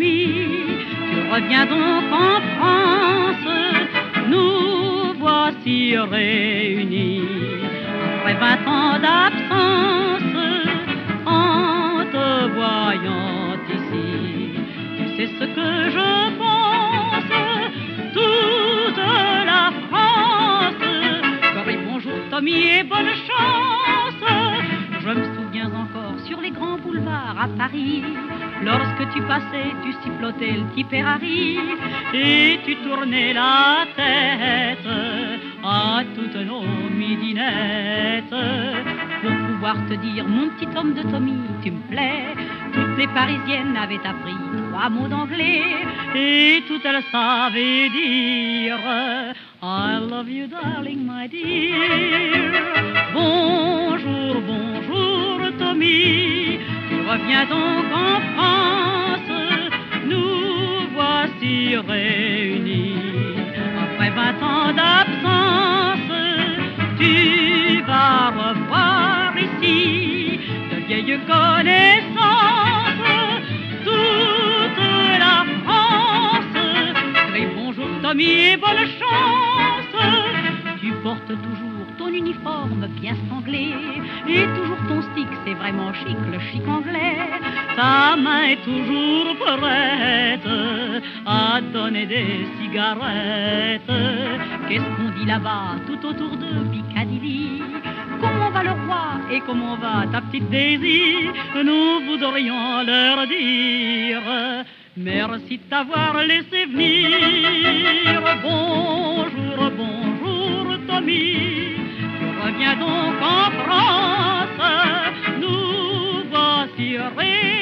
Tommy, tu reviens donc en France. Nous voici réunis après 20 ans d'absence. En te voyant ici, tu sais ce que je pense. Toute la France crie bonjour Tommy et bonne chance. Je me souviens encore sur les grands boulevards à Paris, lorsque tu passais, tu sifflotais le petit Ferrari et tu tournais la tête à toutes nos midinettes pour pouvoir te dire mon petit homme de Tommy, tu me plais. Toutes les Parisiennes avaient appris 3 mots d'anglais et toutes elles savaient dire I love you darling my dear. Bonjour, bonjour Tommy, tu reviens donc en France. Nous voici réunis après 20 ans d'absence. Tu vas revoir ici de vieilles connaissances. Toute la France crie bonjour Tommy et bonne chance. Tu portes toujours ton uniforme bien sanglé et toujours ton stick, c'est vraiment chic, le chic anglais. Ta main est toujours prête à donner des cigarettes. Qu'est-ce qu'on dit là-bas tout autour de Piccadilly? Comment va le roi et comment va ta petite Daisy? Nous voudrions leur dire merci de t'avoir laissé venir. Bonjour, bonjour Tommy, tu reviens donc en France. Nous voici réunis